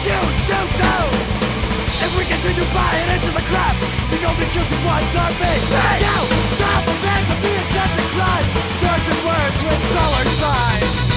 choose to do. If we continue buying into the crap, the only guilty ones are me. Now, top of the accepted crime, George and Worth with dollar signs.